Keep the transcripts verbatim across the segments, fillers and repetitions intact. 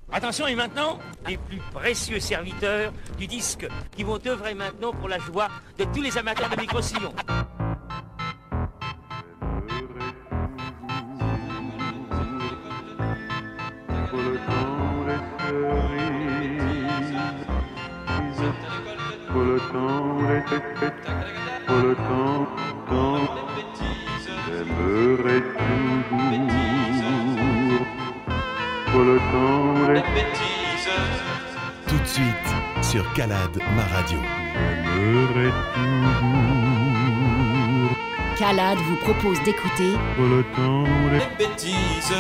Attention, et maintenant, les plus précieux serviteurs du disque qui vont œuvrer maintenant pour la joie de tous les amateurs de micro-sillons. Pour le temps des cerises, pour le temps des fêtes, pour le temps, temps, j'aimerais toujours, pour le temps des bêtises. Tout de suite sur Calade, ma radio. J'aimerais toujours. Calade vous propose d'écouter Pour le temps des bêtises.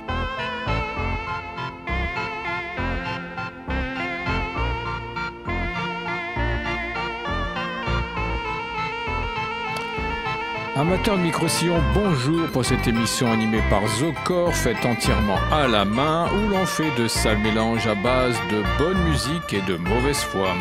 Amateurs de micro-sillon, bonjour pour cette émission animée par Zocor, faite entièrement à la main, où l'on fait de sales mélanges à base de bonne musique et de mauvaise foi.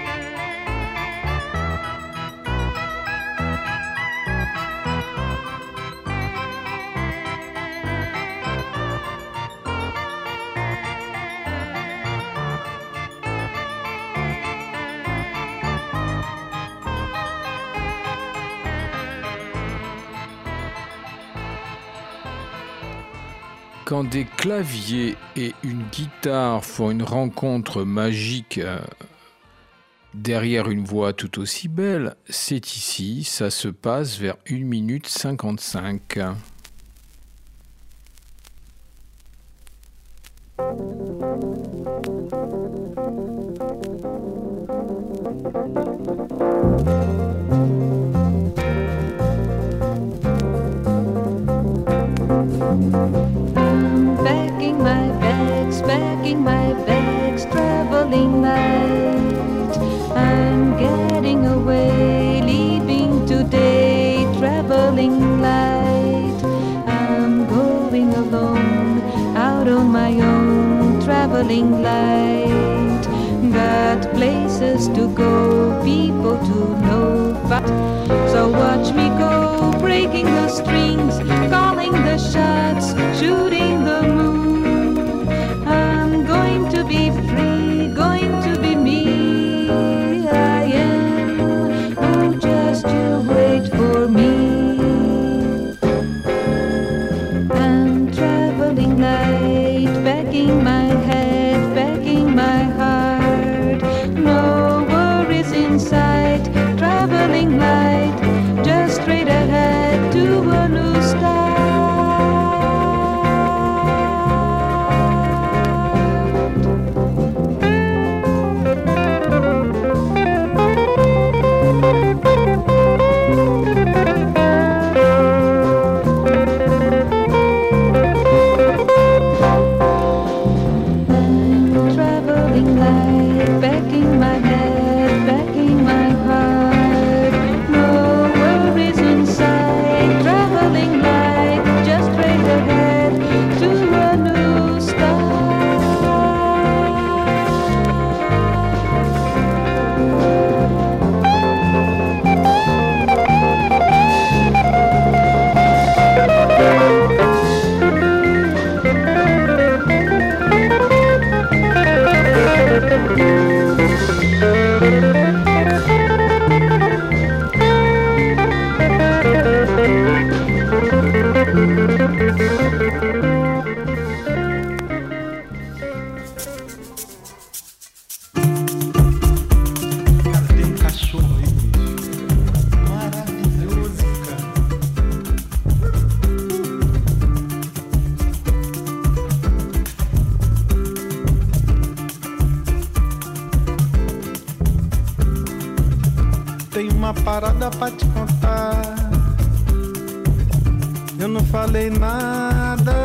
Quand des claviers et une guitare font une rencontre magique euh, derrière une voix tout aussi belle, c'est ici, ça se passe vers une minute cinquante-cinq. Packing my bags, packing my bags, traveling light. I'm getting away, leaving today, traveling light. I'm going alone, out on my own, traveling light. Got places to go, people to know, but so watch me go, breaking the strings, calling the shots, shooting the moon. I'm going to be free, going to be me. I am, oh just you wait for me. I'm traveling light, packing my head, packing my heart. No worries in sight, traveling light, just straight ahead to a new start. Parada pra te contar. Eu não falei nada.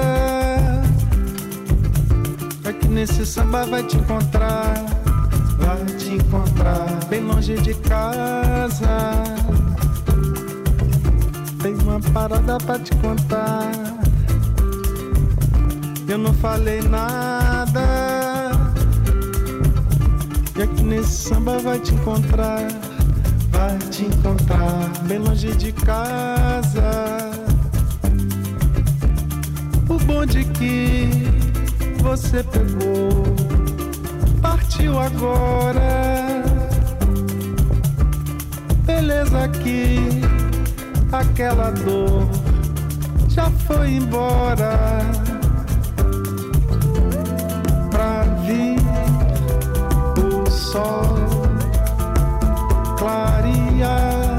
É que nesse samba vai te encontrar. Vai te encontrar bem longe de casa. Tem uma parada pra te contar. Eu não falei nada. É que nesse samba vai te encontrar. Vai te encontrar bem longe de casa. O bonde que você pegou, partiu agora. Beleza que aquela dor já foi embora. Pra vir o sol clarear,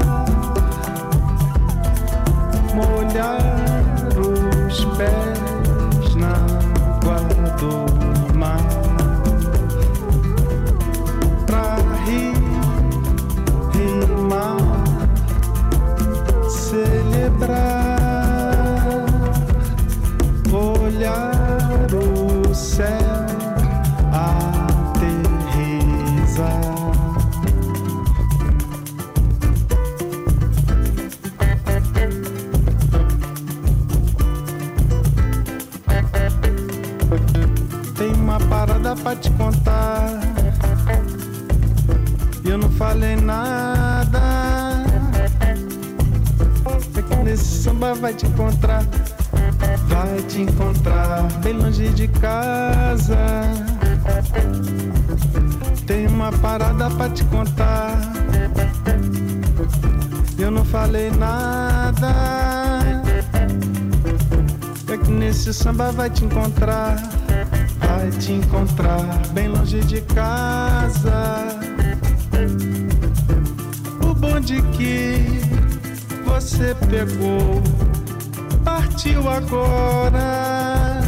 molhar os pés na água do mar. Pra rir, rimar, celebrar, olhar o céu, aterrissar. Tem uma parada pra te contar, eu não falei nada. É que nesse samba vai te encontrar, vai te encontrar bem longe de casa. Tem uma parada pra te contar, eu não falei nada. É que nesse samba vai te encontrar, vai te encontrar bem longe de casa. O bonde que você pegou partiu agora.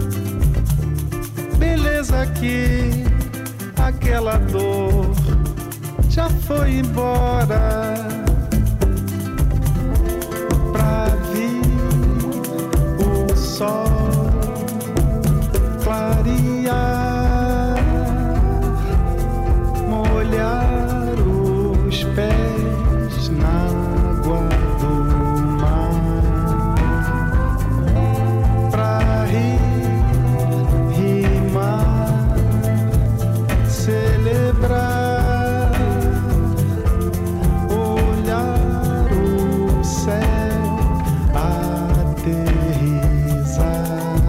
Beleza que aquela dor já foi embora. Pra vir o sol clarear, molhar os pés na água do mar. Pra rir, rimar, celebrar, olhar o céu, aterrissar.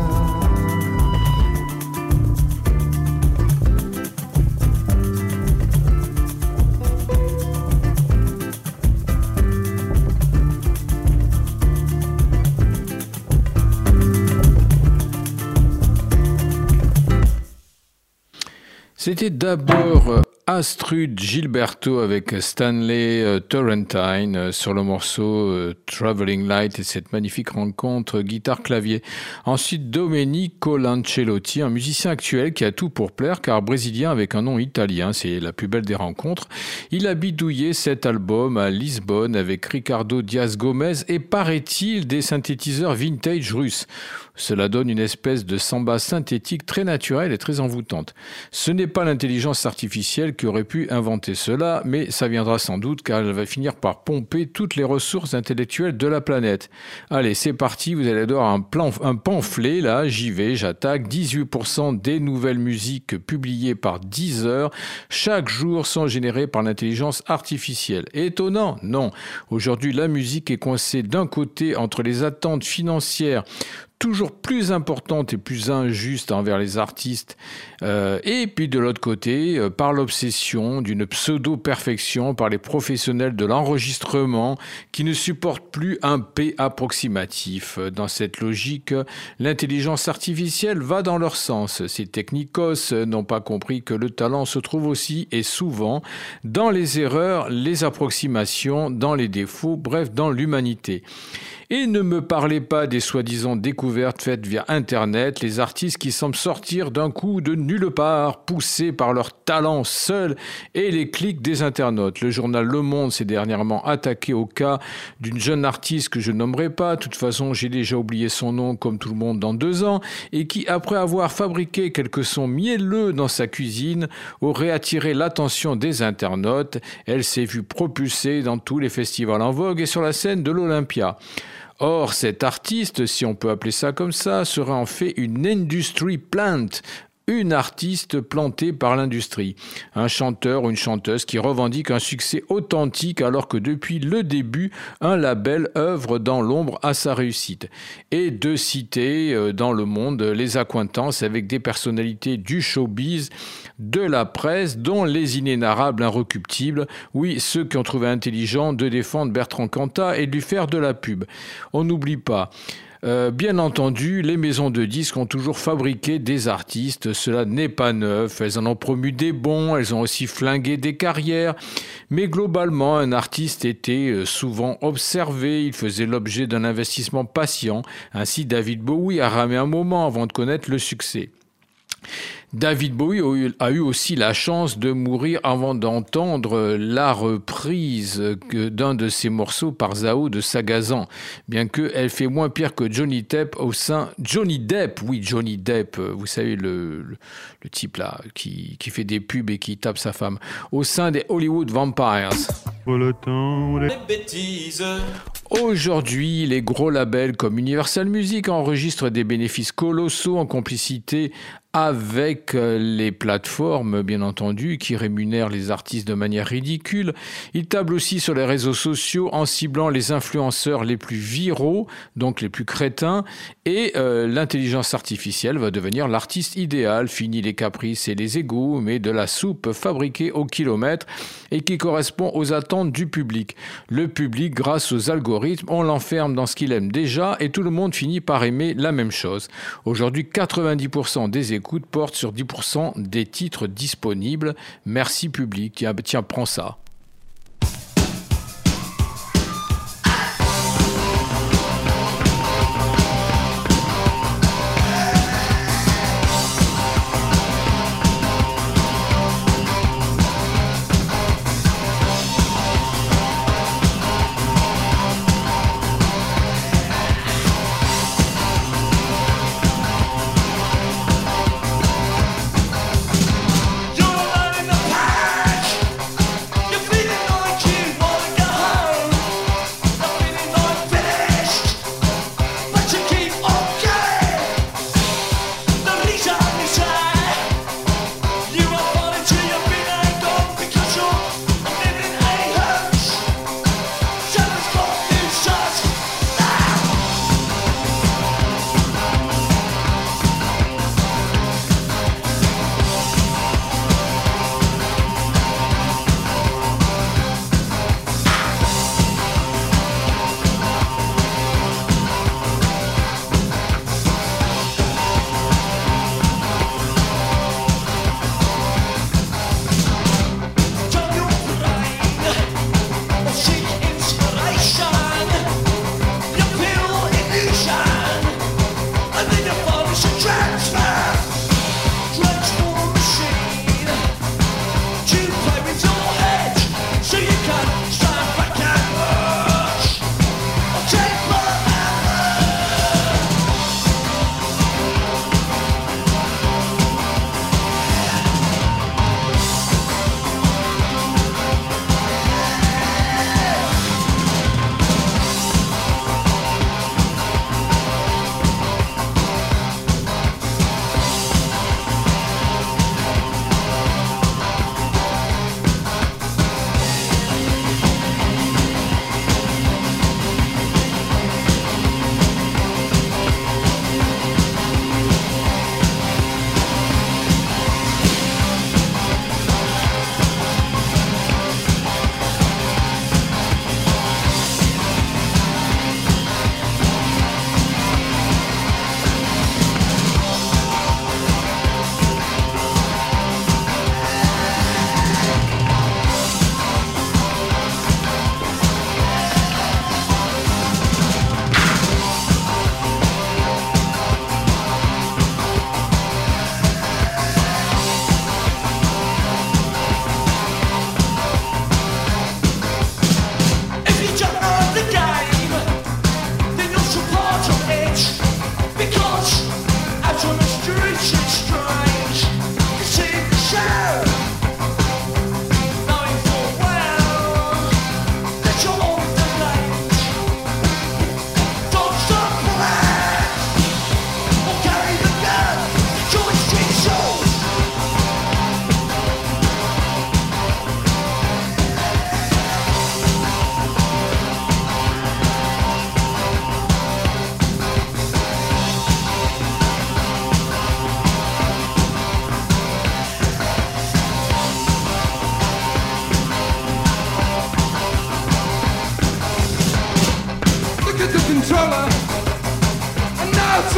C'était d'abord Astrud Gilberto avec Stanley Turrentine sur le morceau Traveling Light et cette magnifique rencontre guitare-clavier. Ensuite, Domenico Lancellotti, un musicien actuel qui a tout pour plaire car brésilien avec un nom italien, c'est la plus belle des rencontres. Il a bidouillé cet album à Lisbonne avec Ricardo Diaz Gomez et paraît-il des synthétiseurs vintage russes. Cela donne une espèce de samba synthétique très naturelle et très envoûtante. Ce n'est pas l'intelligence artificielle qui aurait pu inventer cela, mais ça viendra sans doute car elle va finir par pomper toutes les ressources intellectuelles de la planète. Allez, c'est parti, vous allez avoir un, plan, un pamphlet, là, j'y vais, j'attaque. dix-huit pour cent des nouvelles musiques publiées par Deezer chaque jour sont générées par l'intelligence artificielle. Étonnant? Non. Aujourd'hui, la musique est coincée d'un côté entre les attentes financières toujours plus importante et plus injuste envers les artistes, euh, et puis de l'autre côté, euh, par l'obsession d'une pseudo-perfection par les professionnels de l'enregistrement qui ne supportent plus un P approximatif. Dans cette logique, l'intelligence artificielle va dans leur sens. Ces technicos n'ont pas compris que le talent se trouve aussi et souvent dans les erreurs, les approximations, dans les défauts, bref, dans l'humanité. Et ne me parlez pas des soi-disant découvertes faites via Internet, les artistes qui semblent sortir d'un coup de nulle part, poussés par leur talent seul et les clics des internautes. Le journal Le Monde s'est dernièrement attaqué au cas d'une jeune artiste que je nommerai pas, de toute façon j'ai déjà oublié son nom comme tout le monde dans deux ans, et qui, après avoir fabriqué quelques sons mielleux dans sa cuisine, aurait attiré l'attention des internautes. Elle s'est vue propulsée dans tous les festivals en vogue et sur la scène de l'Olympia. Or, cet artiste, si on peut appeler ça comme ça, serait en fait une industry plant, une artiste plantée par l'industrie. Un chanteur ou une chanteuse qui revendique un succès authentique alors que depuis le début, un label œuvre dans l'ombre à sa réussite. Et de citer dans le monde les accointances avec des personnalités du showbiz, de la presse, dont les inénarrables inrecuptibles, oui, ceux qui ont trouvé intelligent de défendre Bertrand Cantat et de lui faire de la pub. On n'oublie pas. Euh, bien entendu, les maisons de disques ont toujours fabriqué des artistes, cela n'est pas neuf, elles en ont promu des bons, elles ont aussi flingué des carrières, mais globalement, un artiste était souvent observé, il faisait l'objet d'un investissement patient, ainsi David Bowie a ramé un moment avant de connaître le succès. David Bowie a eu aussi la chance de mourir avant d'entendre la reprise d'un de ses morceaux par Zao de Sagazan, bien qu'elle fait moins pire que Johnny Depp au sein... Johnny Depp, oui, Johnny Depp, vous savez, le, le, le type là, qui, qui fait des pubs et qui tape sa femme, au sein des Hollywood Vampires. Pour le temps des bêtises. Aujourd'hui, les gros labels comme Universal Music enregistrent des bénéfices colossaux en complicité avec les plateformes, bien entendu, qui rémunèrent les artistes de manière ridicule. Ils tablent aussi sur les réseaux sociaux en ciblant les influenceurs les plus viraux, donc les plus crétins, et euh, l'intelligence artificielle va devenir l'artiste idéal. Fini les caprices et les égos, mais de la soupe fabriquée au kilomètre et qui correspond aux attentes du public. Le public, grâce aux algorithmes, on l'enferme dans ce qu'il aime déjà et tout le monde finit par aimer la même chose. Aujourd'hui, quatre-vingt-dix pour cent des écoutes portent sur dix pour cent des titres disponibles. Merci public. Tiens, tiens, prends ça. You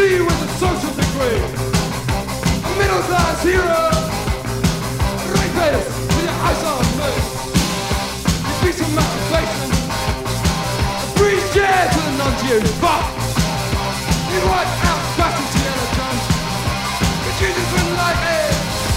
me with a social degree, a middle class hero. Ratepayers with your eyes on me. You speak some motivation. A free share to the non-Jews, but you want out questions to yellow guns. But you just wouldn't like it.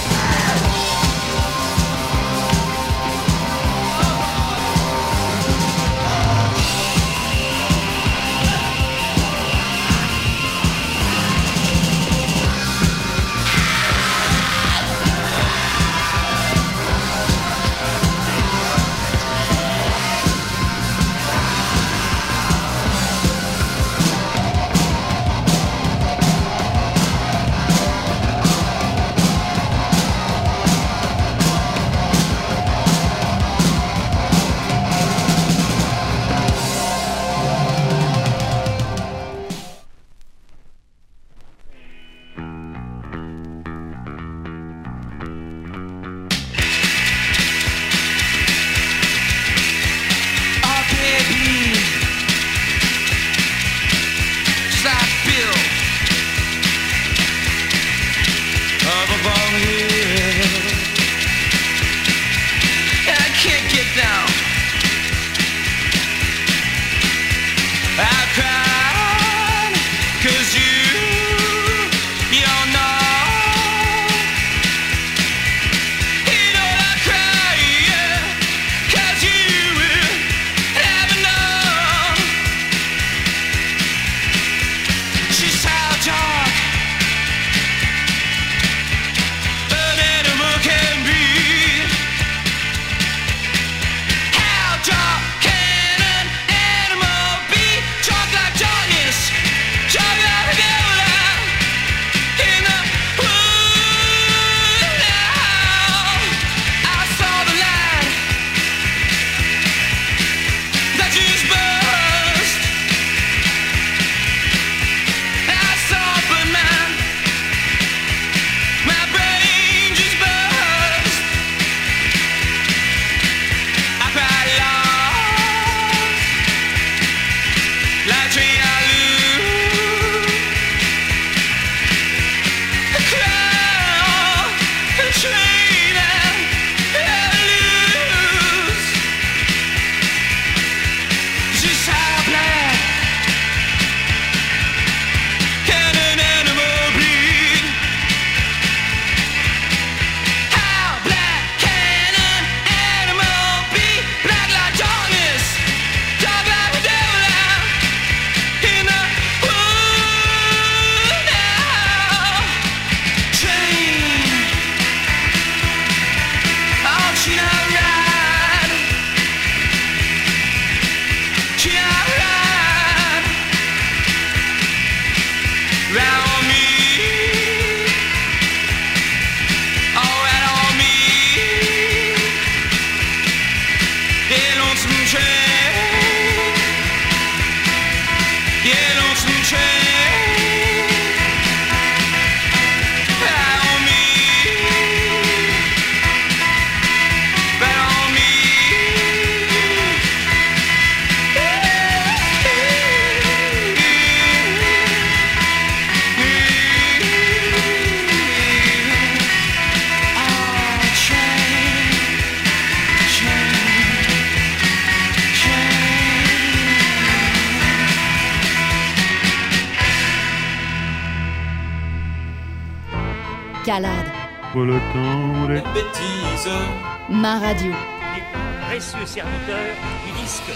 Calade. Pour le temps des bêtises. Ma radio. Les plus précieux serviteurs du disque.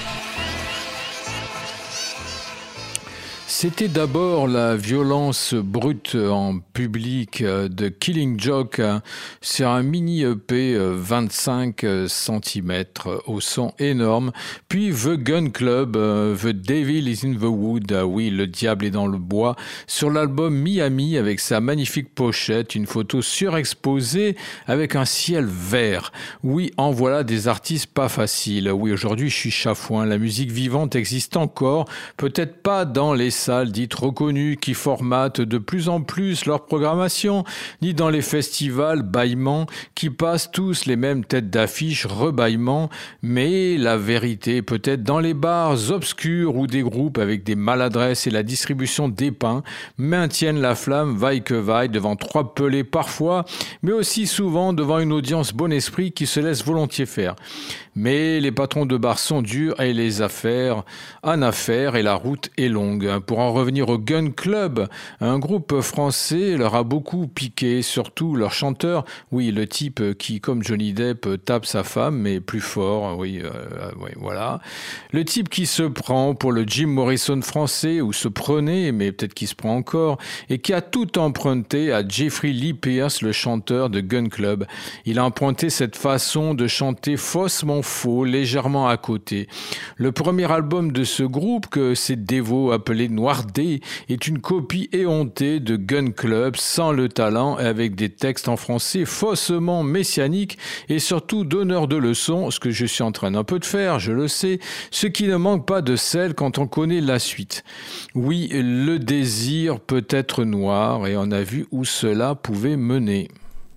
C'était d'abord la violence brute en public de Killing Joke sur un mini E P vingt-cinq centimètres au son énorme. Puis The Gun Club, The Devil is in the Wood, oui, le diable est dans le bois, sur l'album Miami avec sa magnifique pochette, une photo surexposée avec un ciel vert. Oui, en voilà des artistes pas faciles. Oui, aujourd'hui je suis chafouin, la musique vivante existe encore, peut-être pas dans les salles dites reconnues qui formatent de plus en plus leur programmation, ni dans les festivals bâillements qui passent tous les mêmes têtes d'affiche rebâillements, mais la vérité peut-être dans les bars obscurs où des groupes avec des maladresses et la distribution d'épins maintiennent la flamme vaille que vaille devant trois pelés parfois, mais aussi souvent devant une audience bon esprit qui se laisse volontiers faire. Mais les patrons de bar sont durs et les affaires en affaires et la route est longue. Pour en revenir au Gun Club, un groupe français leur a beaucoup piqué, surtout leur chanteur, oui, le type qui, comme Johnny Depp, tape sa femme, mais plus fort, oui, euh, oui, voilà. Le type qui se prend pour le Jim Morrison français, ou se prenait, mais peut-être qu'il se prend encore, et qui a tout emprunté à Jeffrey Lee Pierce, le chanteur de Gun Club. Il a emprunté cette façon de chanter faussement faux, légèrement à côté. Le premier album de ce groupe, que ces dévots appelés Noir D, est une copie éhontée de Gun Club, sans le talent et avec des textes en français faussement messianiques et surtout donneurs de leçons, ce que je suis en train un peu de faire, je le sais, ce qui ne manque pas de sel quand on connaît la suite. Oui, le désir peut être noir et on a vu où cela pouvait mener.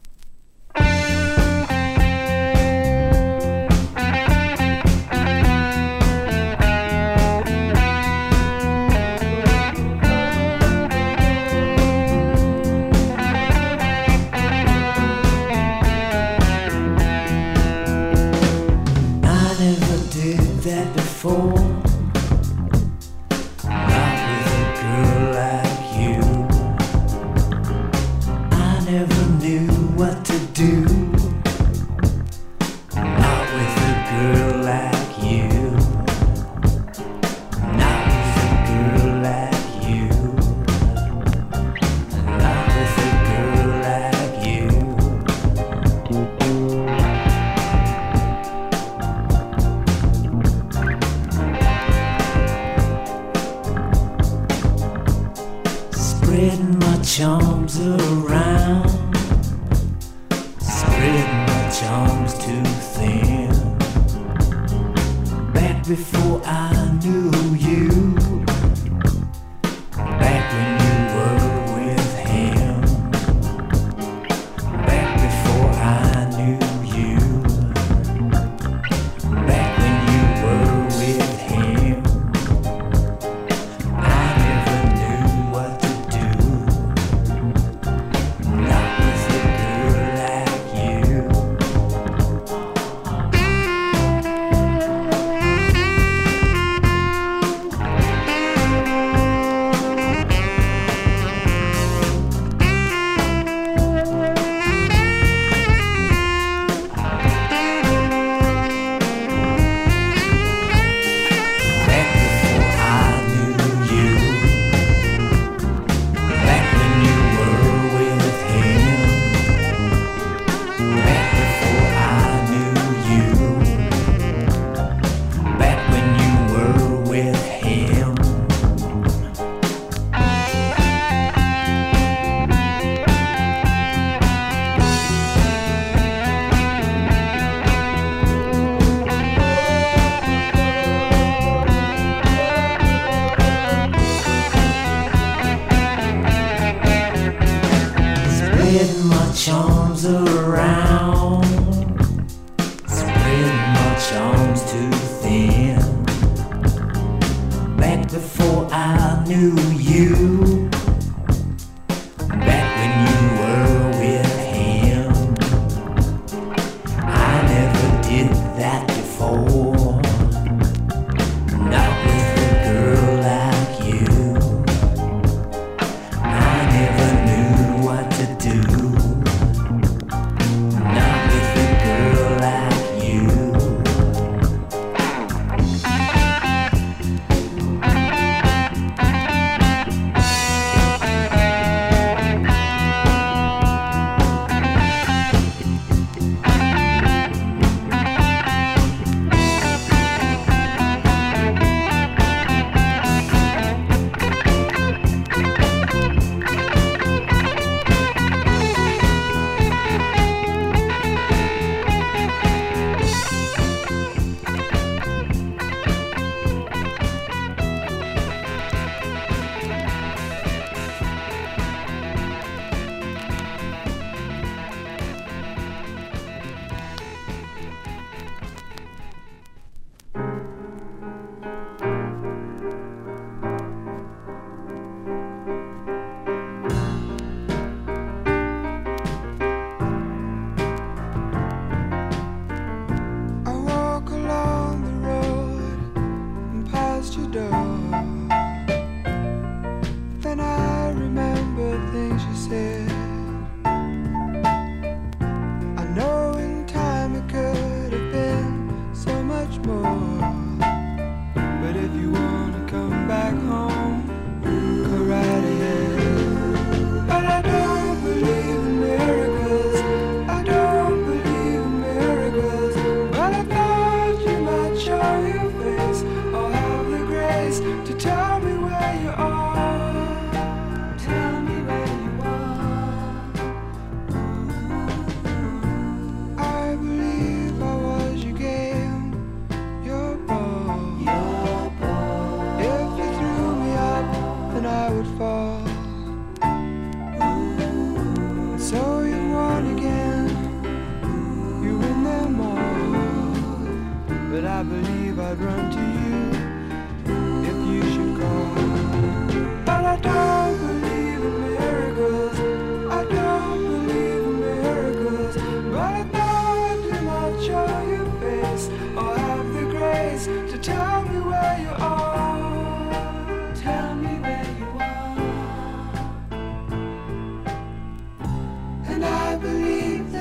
Charms around, spread my charms too thin. Back before I knew you, back when you were with him. Back before I knew you, back when you were with him. I never knew what to do. Charms around, spread my charms too thin. Back before I knew you, back when you were with him. I never did that before, not with a girl like you. I never knew what to do.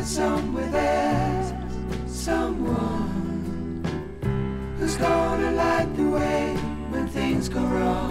somewhere there's someone who's gonna light the way when things go wrong.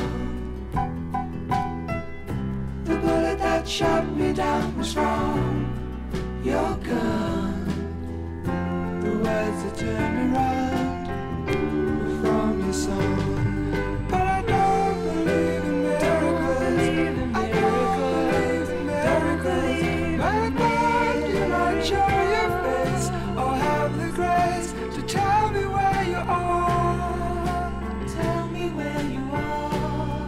The bullet that shot me down was from your gun. The words that turn me round were from your song. But I don't believe in miracles. I don't believe in miracles. My God, you might show your face or have the grace to tell me where you are. Tell me where you are.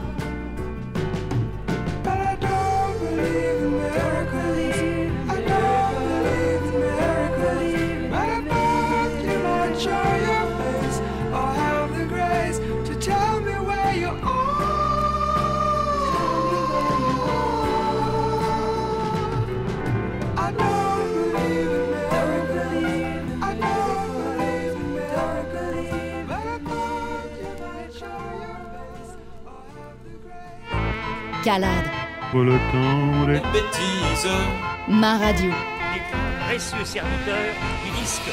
But I don't believe in miracles. I don't believe in miracles. My God, you might show your face or have the grace to tell me where you are. I don't believe in miracles. I don't believe in miracles. But I thought you might show your face or have the grace. Calade, Pour le temps des Bêtise. ma radio. Les plus précieux serviteurs du disque.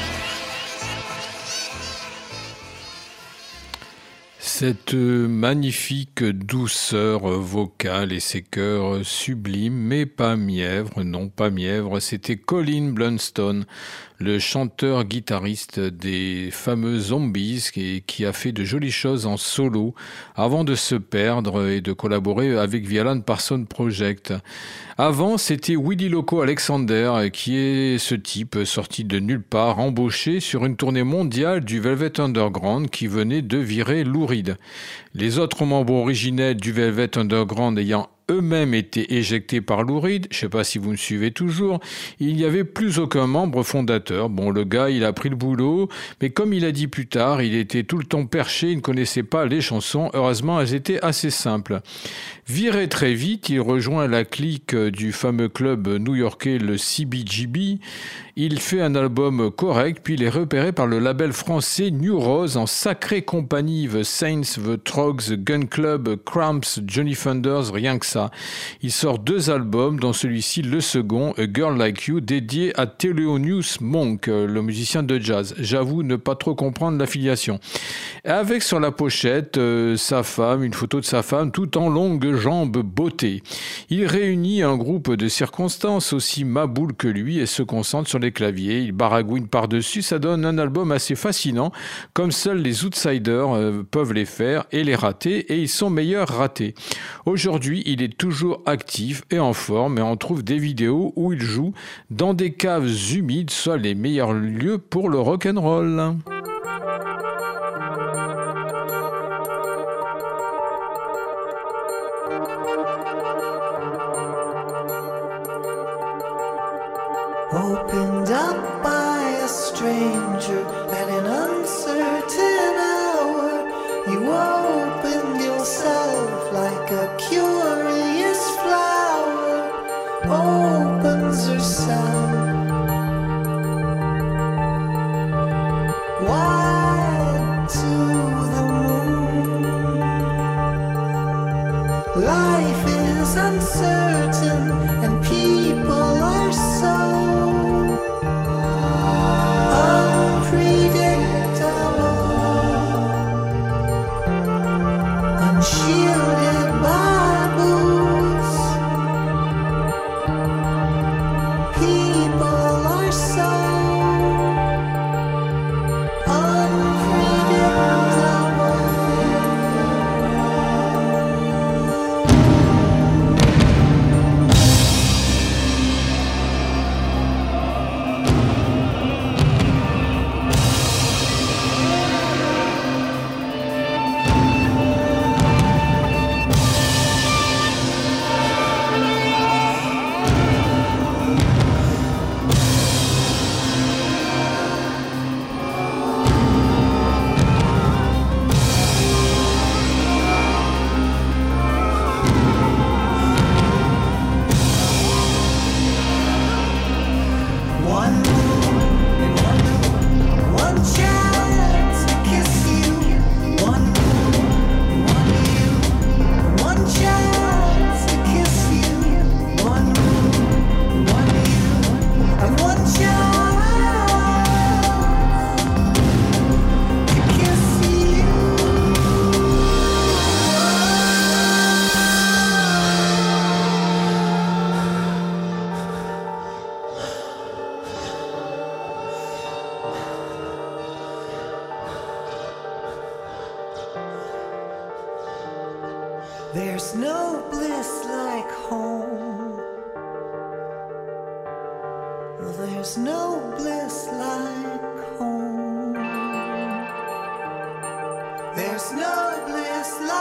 Cette magnifique douceur vocale et ces chœurs sublimes, mais pas mièvres, non pas mièvres, c'était Colin Blunstone, le chanteur-guitariste des fameux Zombies qui, qui a fait de jolies choses en solo avant de se perdre et de collaborer avec The Alan Parsons Project. Avant, c'était Willie Loco Alexander qui est ce type sorti de nulle part, embauché sur une tournée mondiale du Velvet Underground qui venait de virer Lou Reed. Les autres membres originels du Velvet Underground ayant eux-mêmes été éjectés par Lou Reed, je ne sais pas si vous me suivez toujours, il n'y avait plus aucun membre fondateur. Bon, le gars, il a pris le boulot, mais comme il a dit plus tard, il était tout le temps perché, il ne connaissait pas les chansons. Heureusement, elles étaient assez simples. Viré très vite, il rejoint la clique du fameux club new-yorkais, le C B G B. Il fait un album correct, puis il est repéré par le label français New Rose en sacrée compagnie The Saints, The Trogs, The Gun Club, Cramps, Johnny Thunders, rien que ça. Il sort deux albums, dont celui-ci, le second, A Girl Like You, dédié à Thelonious Monk, le musicien de jazz. J'avoue ne pas trop comprendre l'affiliation. Avec sur la pochette, euh, sa femme, une photo de sa femme, tout en longues jambes beauté. Il réunit un groupe de circonstances aussi maboule que lui et se concentre sur les claviers. Il baragouine par-dessus, ça donne un album assez fascinant, comme seuls les outsiders euh, peuvent les faire et les rater, et ils sont meilleurs ratés. Aujourd'hui, il est toujours actif et en forme, et on trouve des vidéos où il joue dans des caves humides, soit les meilleurs lieux pour le rock'n'roll. Opened up by a stranger at an uncertain hour, you opened yourself like a curious flower opens herself wide to the moon. Life is uncertain and people are so shielded by boots, people are so unpredictable. there's no bliss like home. There's no bliss like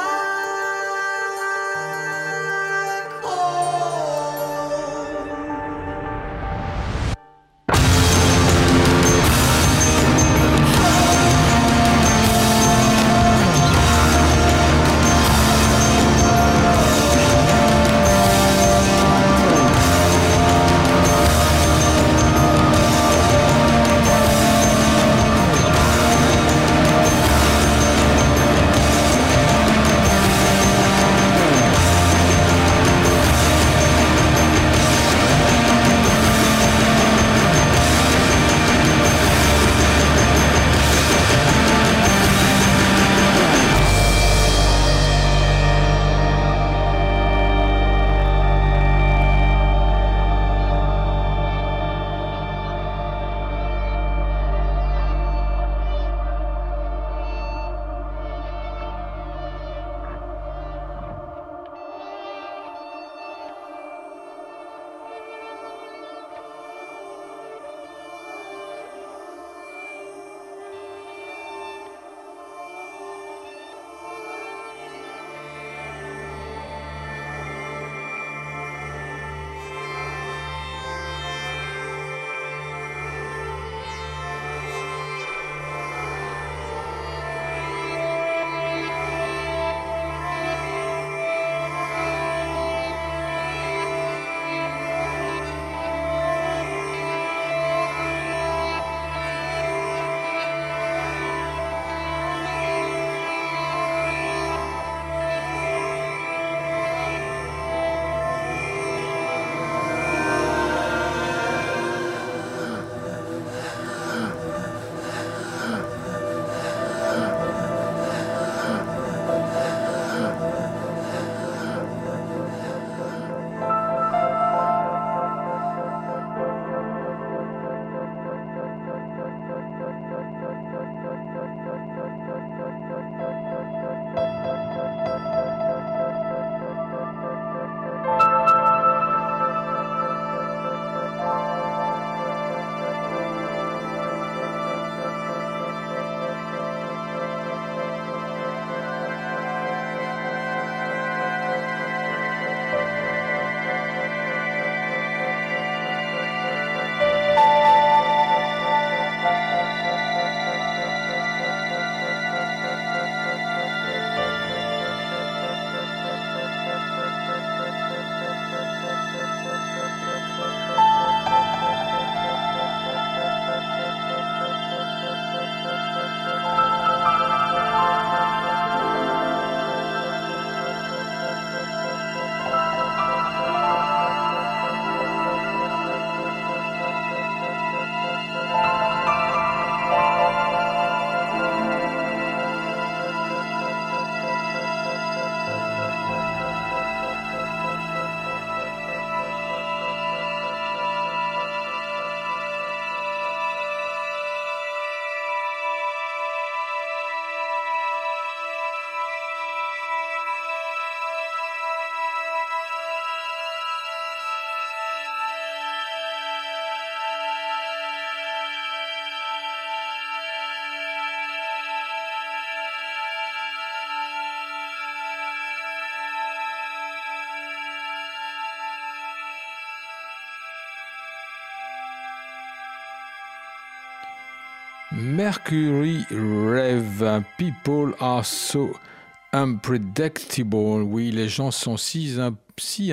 Mercury Rev, people are so unpredictable. Oui, les gens sont si, si,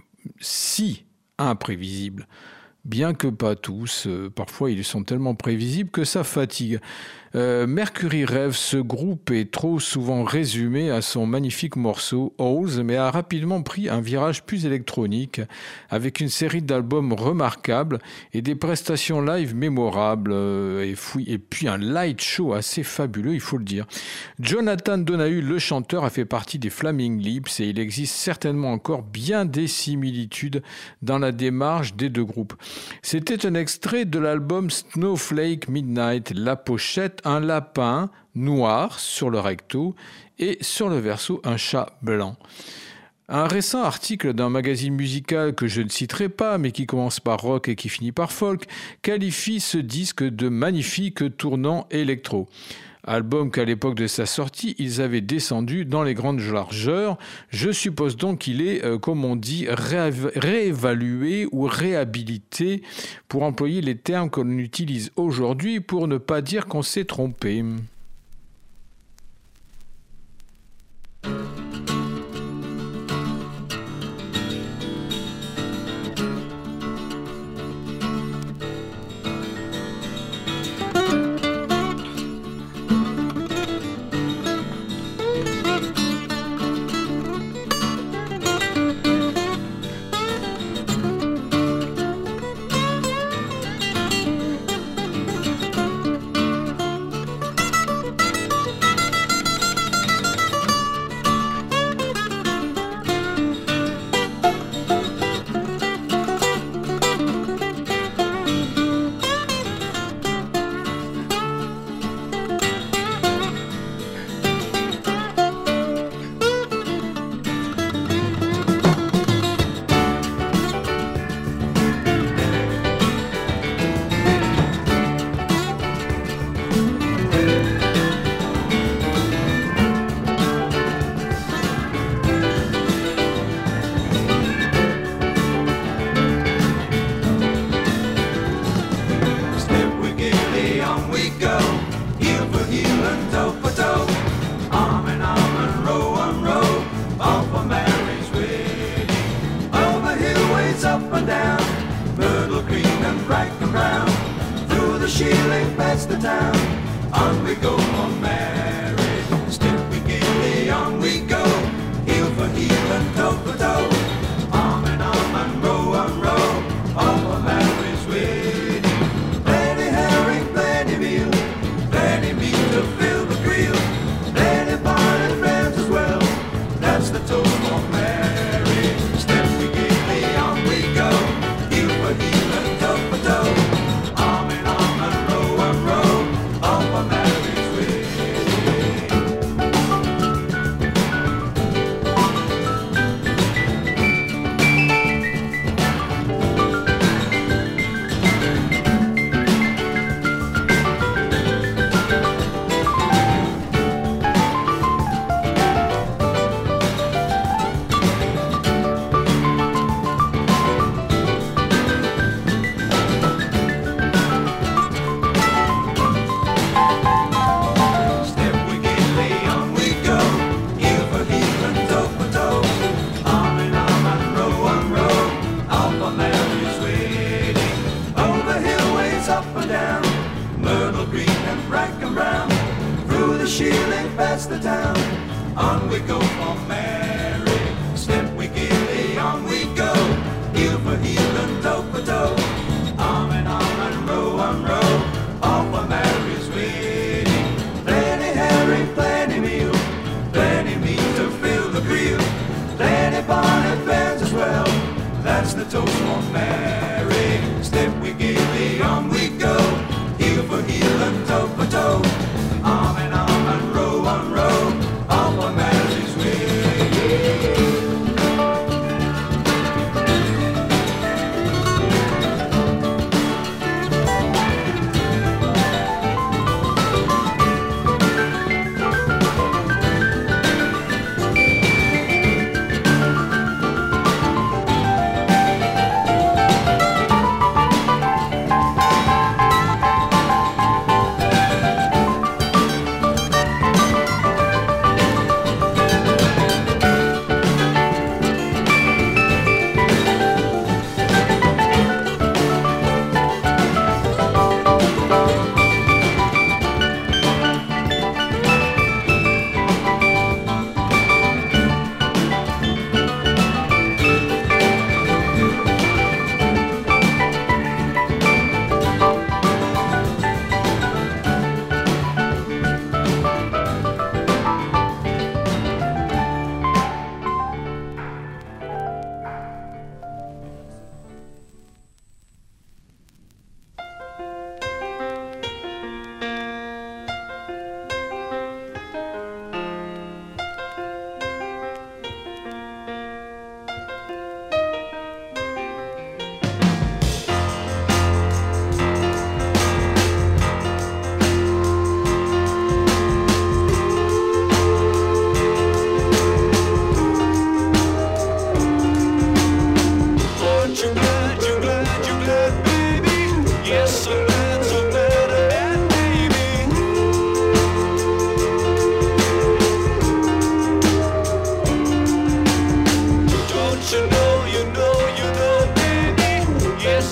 si imprévisibles. Bien que pas tous, euh, parfois ils sont tellement prévisibles que ça fatigue. Euh, Mercury Rev, ce groupe est trop souvent résumé à son magnifique morceau Holes, mais a rapidement pris un virage plus électronique avec une série d'albums remarquables et des prestations live mémorables euh, et, fouille, et puis un light show assez fabuleux, il faut le dire. Jonathan Donahue, le chanteur, a fait partie des Flaming Lips et il existe certainement encore bien des similitudes dans la démarche des deux groupes. C'était un extrait de l'album Snowflake Midnight, la pochette, un lapin noir sur le recto et sur le verso un chat blanc. Un récent article d'un magazine musical que je ne citerai pas, mais qui commence par rock et qui finit par folk, qualifie ce disque de magnifique tournant électro. Album qu'à l'époque de sa sortie, ils avaient descendu dans les grandes largeurs. Je suppose donc qu'il est, euh, comme on dit, réév- réévalué ou réhabilité, pour employer les termes qu'on utilise aujourd'hui pour ne pas dire qu'on s'est trompé.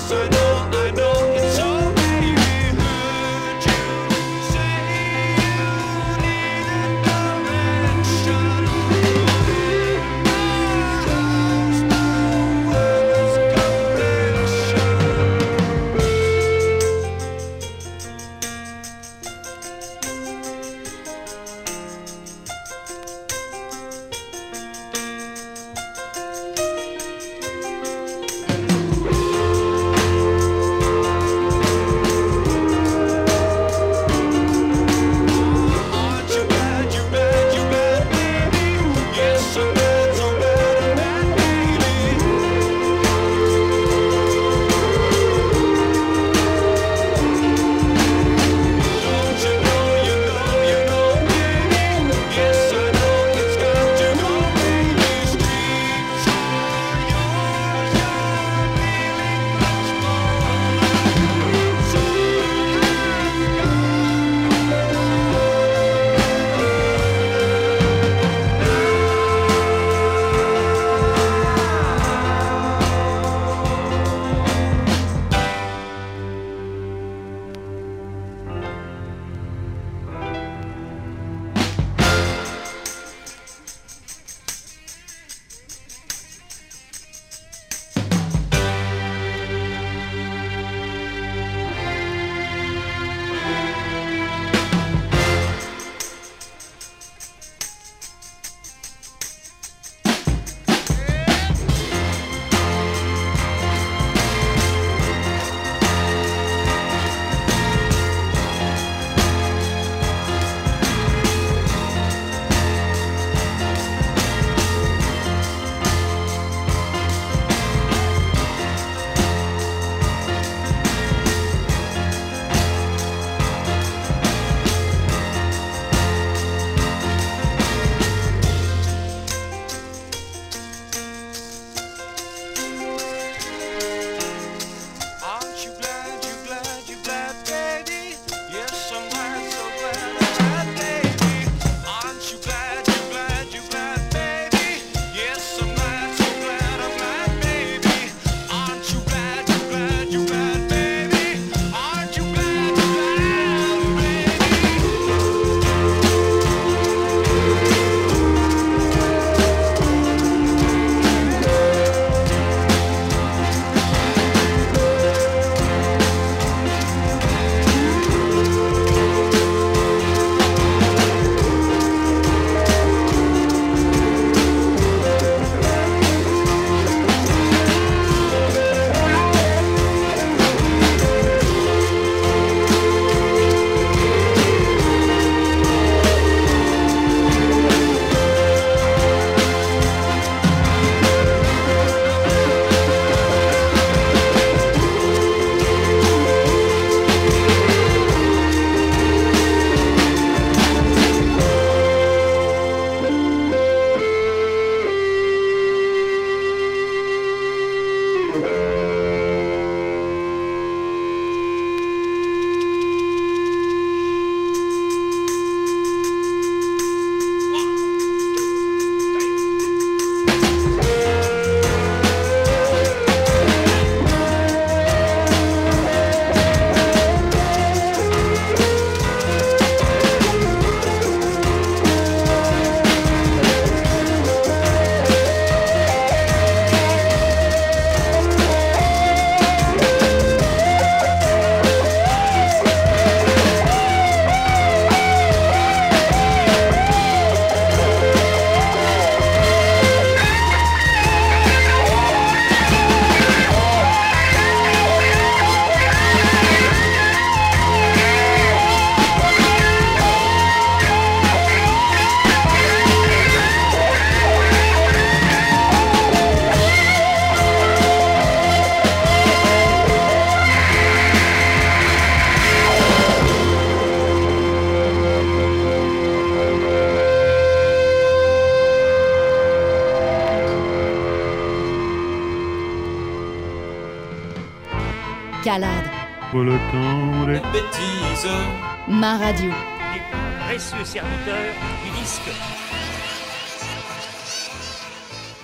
Calade. Pour le temps des bêtises. Ma radio. Les précieux serviteurs du disque.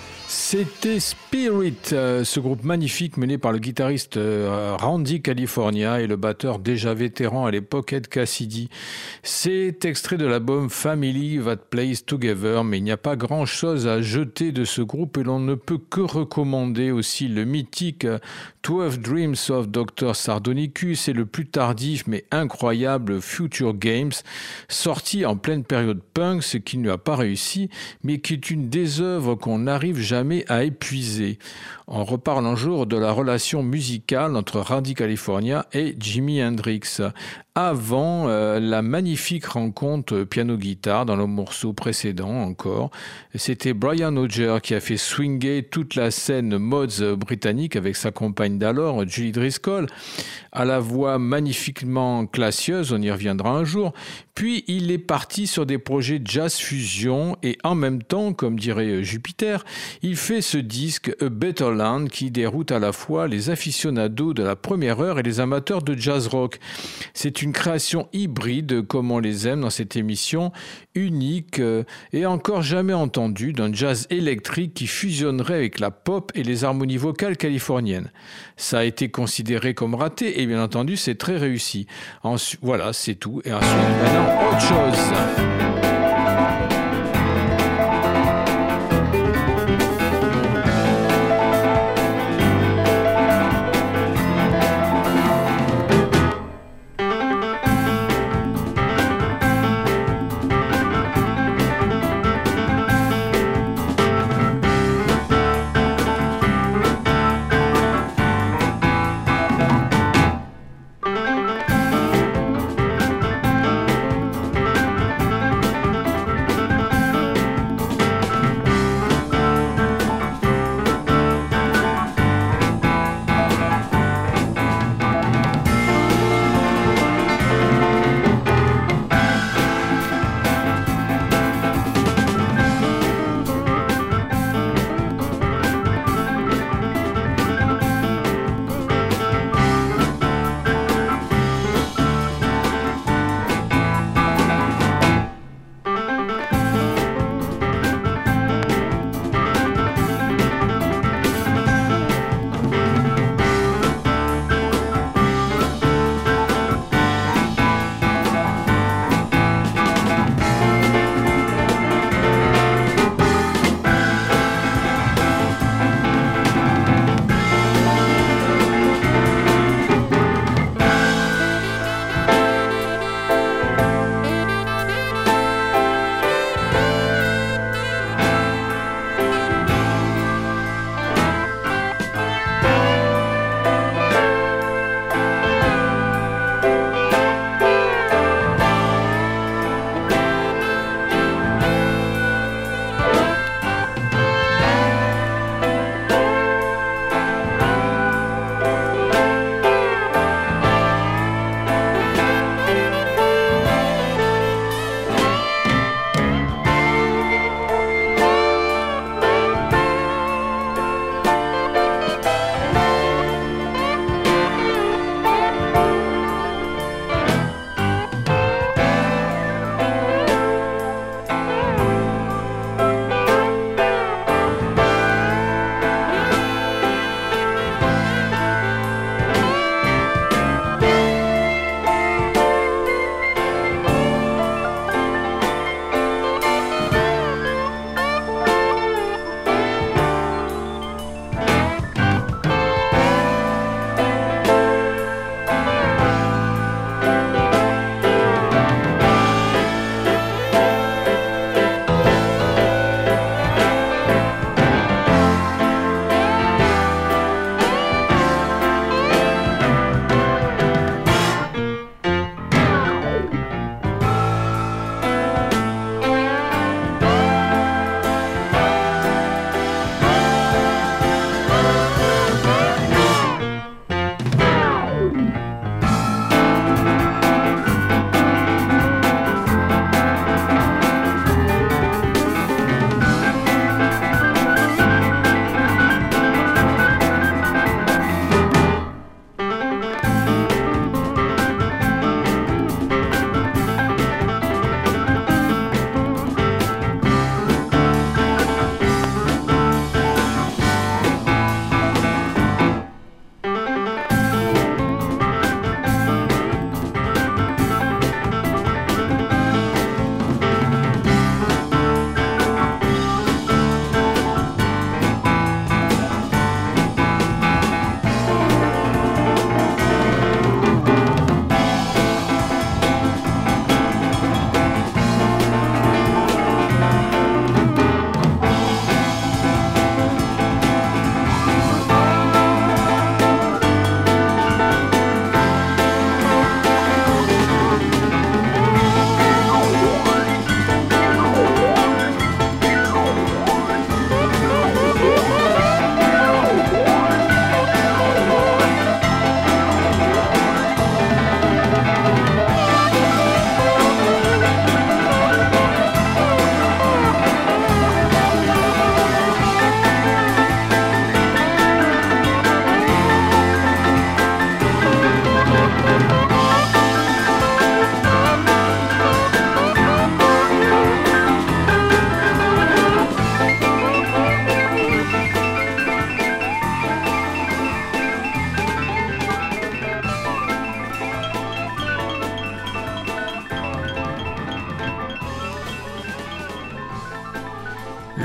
C'était Spirit, euh, ce groupe magnifique mené par le guitariste euh, Randy California et le batteur déjà vétéran à l'époque Ed Cassidy. C'est extrait de l'album Family That Plays Together, mais il n'y a pas grand chose à jeter de ce groupe et l'on ne peut que recommander aussi le mythique twelve Dreams of docteur Sardonicus et le plus tardif mais incroyable Future Games, sorti en pleine période punk, ce qui ne lui a pas réussi, mais qui est une des œuvres qu'on n'arrive jamais à épuiser. On reparle un jour de la relation musicale entre Randy California et Jimi Hendrix. Avant euh, la magnifique rencontre piano-guitare dans le morceau précédent encore, c'était Brian Auger qui a fait swinger toute la scène mods britannique avec sa compagne d'alors, Julie Driscoll, à la voix magnifiquement classieuse, on y reviendra un jour. Puis il est parti sur des projets jazz fusion et en même temps, comme dirait Jupiter, il fait ce disque A Better Land qui déroute à la fois les aficionados de la première heure et les amateurs de jazz rock. C'est une création hybride, comme on les aime dans cette émission, unique et encore jamais entendue, d'un jazz électrique qui fusionnerait avec la pop et les harmonies vocales californiennes. Ça a été considéré comme raté et bien entendu c'est très réussi. Ensuite, voilà, c'est tout. Et ensuite, maintenant, autre chose.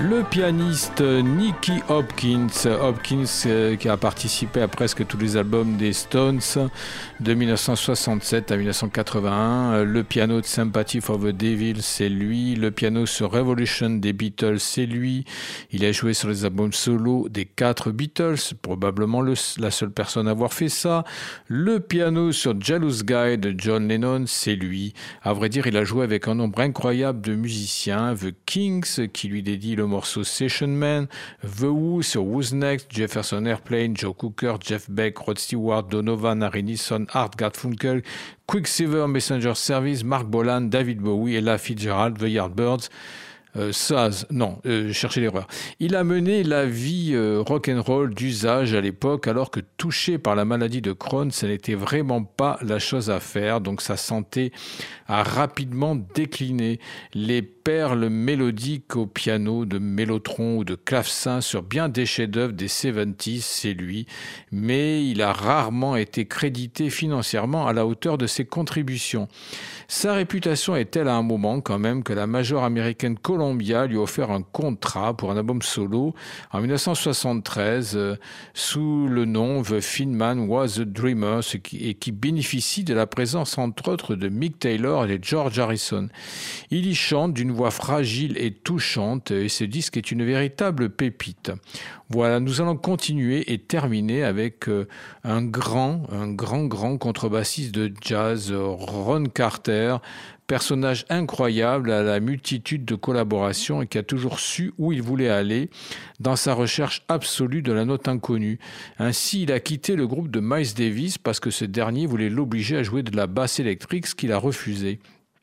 Le pianiste Nicky Hopkins, Hopkins euh, qui a participé à presque tous les albums des Stones de mille neuf cent soixante-sept à mille neuf cent quatre-vingt-un. Le piano de Sympathy for the Devil, c'est lui. Le piano sur Revolution des Beatles, c'est lui. Il a joué sur les albums solo des quatre Beatles, probablement le, la seule personne à avoir fait ça. Le piano sur Jealous Guy de John Lennon, c'est lui. À vrai dire, il a joué avec un nombre incroyable de musiciens. The Kings, qui lui dédie le morceau Session Man, The Who sur Who's Next, Jefferson Airplane, Joe Cooker, Jeff Beck, Rod Stewart, Donovan, Harry Nilsson, Art Garfunkel, Quicksilver, Messenger Service, Mark Bolan, David Bowie, Ella Fitzgerald, The Yardbirds. Euh, Saz, non, euh, cherchez l'erreur. Il a mené la vie euh, rock'n'roll d'usage à l'époque, alors que touché par la maladie de Crohn, ça n'était vraiment pas la chose à faire. Donc sa santé a rapidement décliné. Les perles mélodiques au piano de Mélotron ou de clavecin sur bien des chefs-d'œuvre des soixante-dix, c'est lui. Mais il a rarement été crédité financièrement à la hauteur de ses contributions. Sa réputation est telle à un moment quand même que la major américaine Columbia lui a offert un contrat pour un album solo en mille neuf cent soixante-treize euh, sous le nom The Thin Man Was a Dreamer, ce qui, et qui bénéficie de la présence entre autres de Mick Taylor et de George Harrison. Il y chante d'une voix fragile et touchante et ce disque est une véritable pépite. Voilà, nous allons continuer et terminer avec euh, un grand, un grand, grand contrebassiste de jazz, Ron Carter, personnage incroyable à la multitude de collaborations et qui a toujours su où il voulait aller dans sa recherche absolue de la note inconnue. Ainsi, il a quitté le groupe de Miles Davis parce que ce dernier voulait l'obliger à jouer de la basse électrique, ce qu'il a refusé.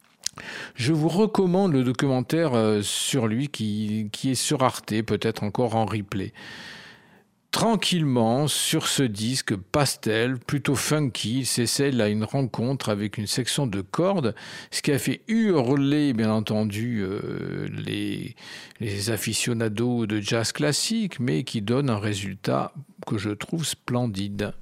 Je vous recommande le documentaire euh, sur lui qui, qui est sur Arte, peut-être encore en replay. Tranquillement, sur ce disque pastel, plutôt funky, il s'essaie à une rencontre avec une section de cordes, ce qui a fait hurler, bien entendu, euh, les, les aficionados de jazz classique, mais qui donne un résultat que je trouve splendide.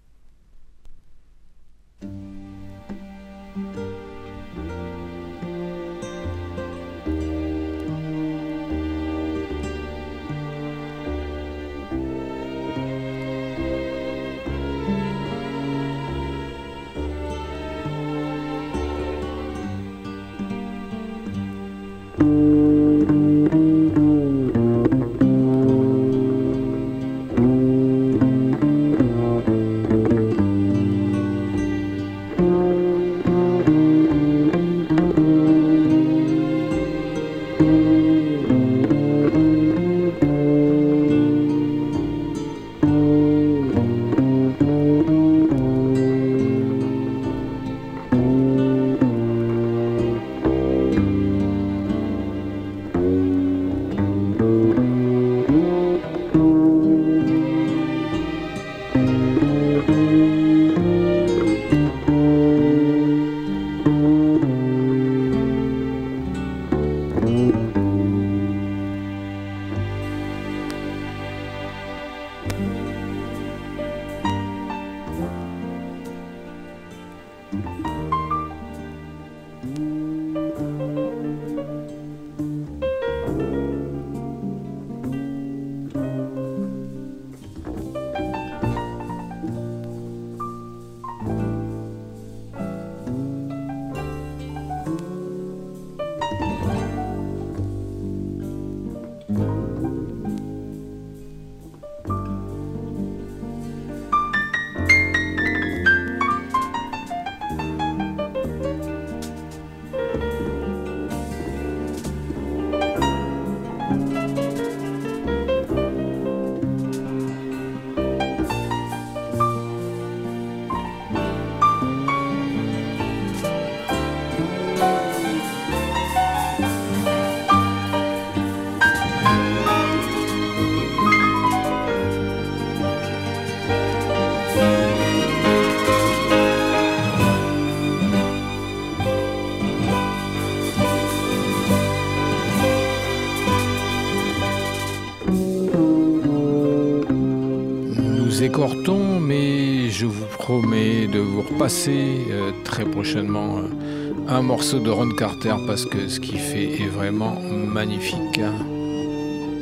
Écortons, mais je vous promets de vous repasser euh, très prochainement euh, un morceau de Ron Carter parce que ce qu'il fait est vraiment magnifique.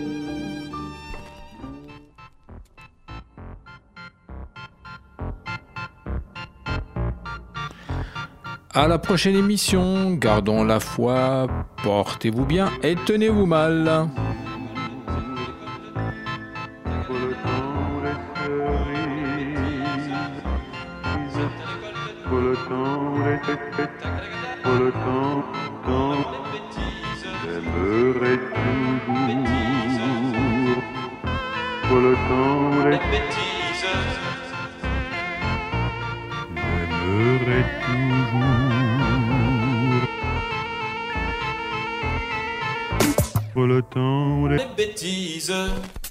À la prochaine émission, gardons la foi, portez-vous bien et tenez-vous mal. Pour le temps, les pour le temps, temps, j'aimerais toujours. Pour le temps, les bêtises, j'aimerais toujours. Pour le temps, les bêtises.